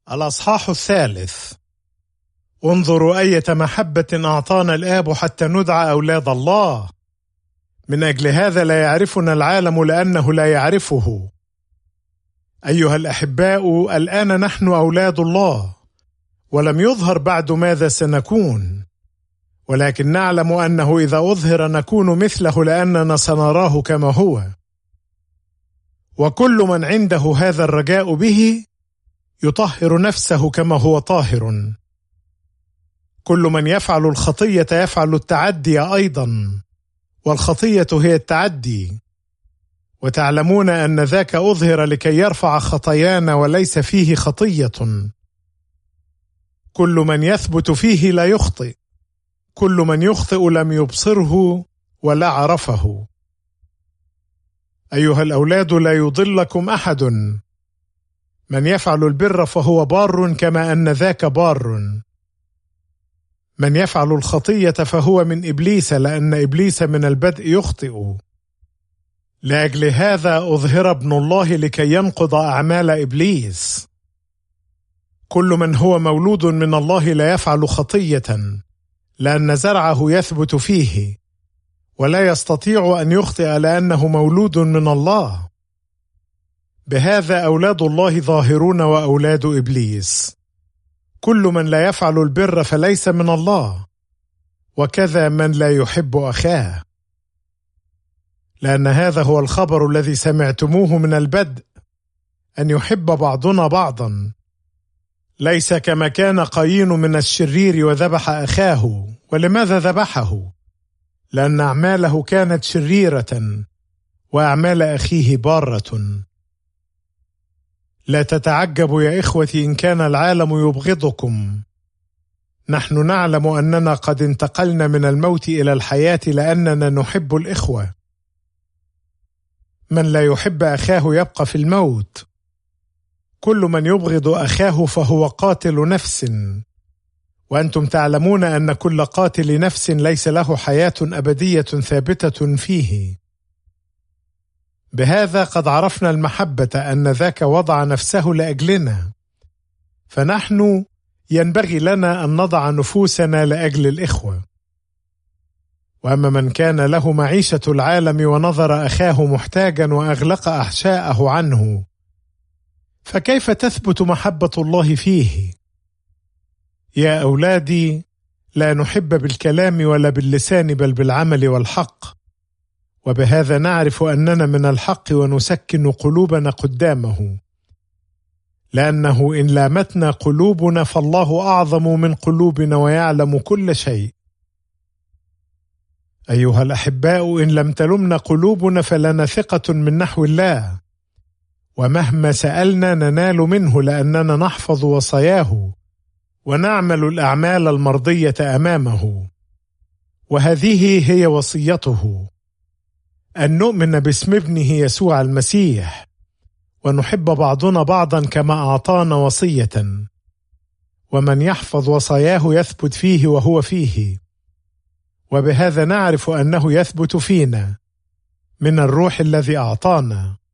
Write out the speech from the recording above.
الأصحاح 3. انظروا أية محبة أعطانا الآب حتى ندعى أولاد الله. من أجل هذا لا يعرفنا العالم لأنه لا يعرفه. أيها الأحباء، الآن نحن أولاد الله، ولم يظهر بعد ماذا سنكون، ولكن نعلم أنه إذا أظهر نكون مثله لأننا سنراه كما هو. وكل من عنده هذا الرجاء به يطهر نفسه كما هو طاهر. كل من يفعل الخطية يفعل التعدي أيضا، والخطية هي التعدي. وتعلمون أن ذاك أظهر لكي يرفع خطايانا وليس فيه خطية. كل من يثبت فيه لا يخطئ، كل من يخطئ لم يبصره ولا عرفه. أيها الأولاد، لا يضلكم أحد. من يفعل البر فهو بار كما أن ذاك بار. من يفعل الخطية فهو من إبليس، لأن إبليس من البدء يخطئ. لأجل هذا أظهر ابن الله لكي ينقض أعمال إبليس. كل من هو مولود من الله لا يفعل خطية، لأن زرعه يثبت فيه، ولا يستطيع أن يخطئ لأنه مولود من الله. بهذا أولاد الله ظاهرون وأولاد إبليس. كل من لا يفعل البر فليس من الله، وكذا من لا يحب أخاه. لأن هذا هو الخبر الذي سمعتموه من البدء، أن يحب بعضنا بعضا. ليس كما كان قايين من الشرير وذبح أخاه. ولماذا ذبحه؟ لأن أعماله كانت شريرة وأعمال أخيه بارة. لا تتعجبوا يا إخوتي إن كان العالم يبغضكم. نحن نعلم أننا قد انتقلنا من الموت إلى الحياة لأننا نحب الإخوة. من لا يحب أخاه يبقى في الموت. كل من يبغض أخاه فهو قاتل نفس، وأنتم تعلمون أن كل قاتل نفس ليس له حياة أبدية ثابتة فيه. بهذا قد عرفنا المحبة، أن ذاك وضع نفسه لأجلنا، فنحن ينبغي لنا أن نضع نفوسنا لأجل الإخوة. وأما من كان له معيشة العالم ونظر أخاه محتاجا وأغلق أحشاءه عنه، فكيف تثبت محبة الله فيه؟ يا أولادي، لا نحب بالكلام ولا باللسان بل بالعمل والحق. وبهذا نعرف أننا من الحق ونسكن قلوبنا قدامه. لأنه إن لامتنا قلوبنا فالله أعظم من قلوبنا ويعلم كل شيء. أيها الأحباء، إن لم تلمنا قلوبنا فلنا ثقة من نحو الله، ومهما سألنا ننال منه، لأننا نحفظ وصاياه ونعمل الأعمال المرضية أمامه. وهذه هي وصيته، أن نؤمن باسم ابنه يسوع المسيح، ونحب بعضنا بعضا كما أعطانا وصية. ومن يحفظ وصاياه يثبت فيه وهو فيه. وبهذا نعرف أنه يثبت فينا من الروح الذي أعطانا.